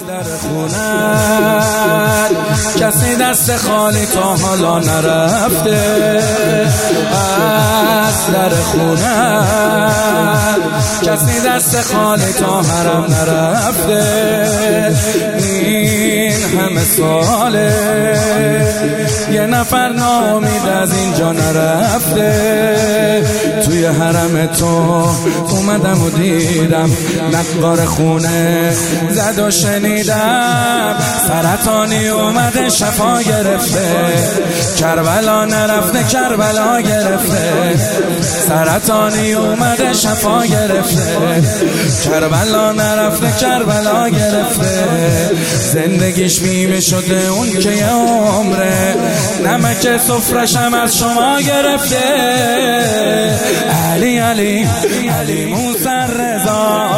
در خونت کسی دست خالی تا حالا نرفته، از در خونت کسی دست خالی تا حرم نرفته. این همه ساله یه نفر نامید از اینجا نرفته. توی حرم تو اومدم و دیدم نقار خونه زد و شنیدم سرطانی اومده شفا گرفته. کربلا نرفته کربلا گرفته، سرطانی اومده شفا گرفته. کربلا نرفته کربلا گرفته. زندگیش بیمه شده اون که یه عمره نمک سفرشم از شما گرفته. علی علی علی موسی رضا،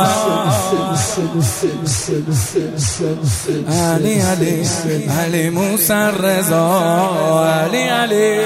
علی علی علی موسی رضا، علی علی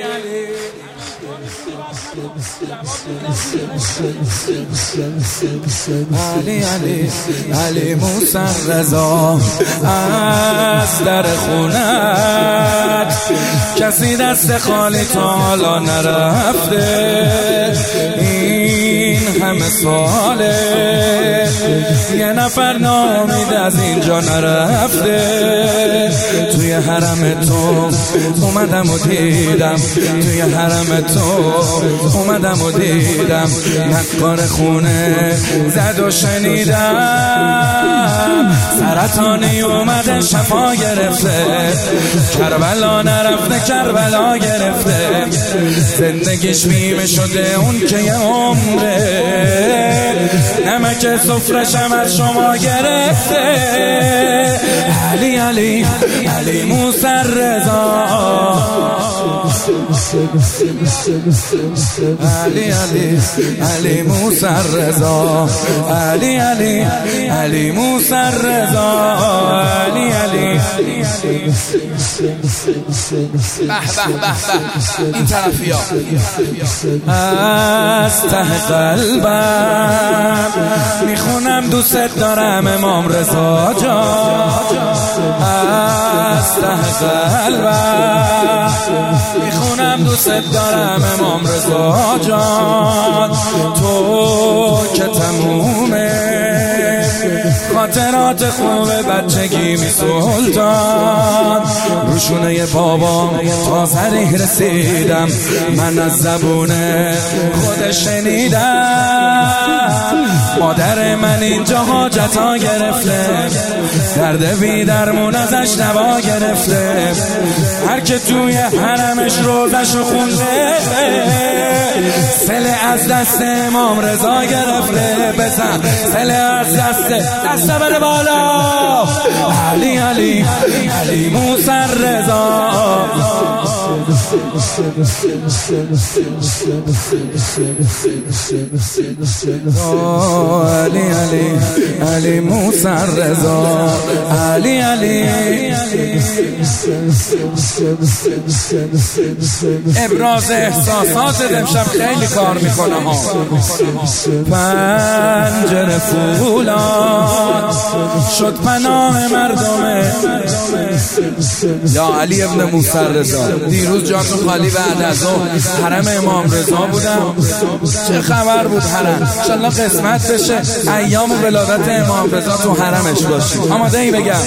علی علی علی موسی رضا. از در خونت کسی دست خالی تا حالا نرفته. این همه ساله یه نفر نامید از اینجا نرفته. توی حرم تو اومدم و دیدم، توی حرم تو اومدم و دیدم نقار خونه زد و شنیدم سرطانی اومده شفا گرفته. کربلا نرفته کربلا گرفته. زندگیش بیمه شده اون که یه عمره نمک سفرشم از شما گرفته. علی علی علی موسی رضا، علی علی علی موسی رضا، علی علی علی موسی رضا، علی علی. به به به این طرفیا. از ته قلبم میخونم دوست دارم امام رضا جان. از ته قلبم میخونم دوست دارم امام رضا جان. تو که تمومه خاطرات خوب بچگی می سلطان. روشونه بابا تا سریح رسیدم من از زبون خود شنیدم. مادر من اینجا حاجتا گرفته، درد بی درمون ازش دوا گرفته. هر که توی حرمش روزشو خونده سله از دست امام رضا گرفته. بزن سله از دست بره بالا. علی علی علی موسی رضا، علی علی علی موسی رضا، علی علی. ابراز احساسات امشب خیلی کار میکنه ها. پنجره فولاد شد پناه مردمه. یا علی ابن موسی رضا، دیروز جان خالی بعد از اون حرم امام رضا بودم. چه خبر بود حرم؟ انشالله قسمت بشه ایام ولادت امام رضا تو حرمش باشیم. آماده ای بگم؟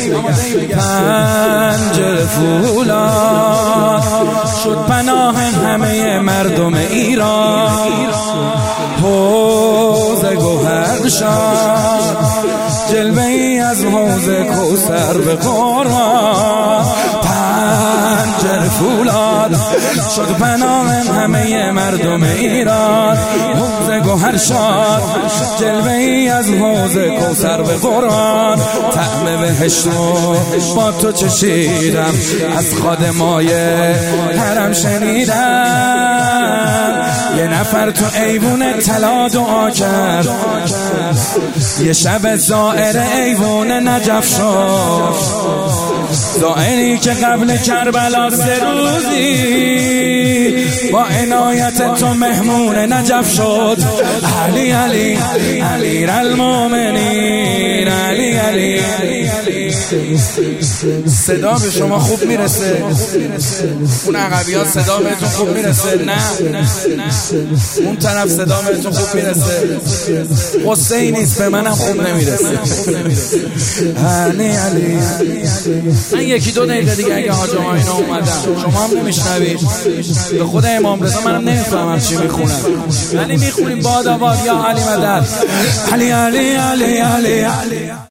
پنجره فولاد شد پناه همه مردم ایران. حوض گوهر شد جلوه ای از حوض کوثر به قربان. پنجره فولاد شد پناه همه مردم ایران. حوض گوهر شد جلوه ای از حوض کوثر به قربان. طعم بهشت با تو چشیدم، از خادمای حرم شنیدم. یه نفر تو ایوون طلا دعا کرد، یه شب زائر ایوون نجف شد. زائری که قبل کربلا 3 روزی با عنایت تو مهمون نجف شد. علی علی امیر المومنین، علی علی. صدا به شما خوب میرسه؟ اون عقبیات صدا بهتون خوب میرسه؟ نه اون طرف صدا بهتون خوب میرسه؟ قصه ای نیست، به منم خوب نمیرسه. علی علی. من 1-2 دقیقه دیگه اگه حاج آقا اینا اومدن شما هم نمیشنوید، به خود امام رضا منم نمیفهمم چی میخونم، ولی میخونیم باد آباد یا علی مدد. علی علی علی علی علی.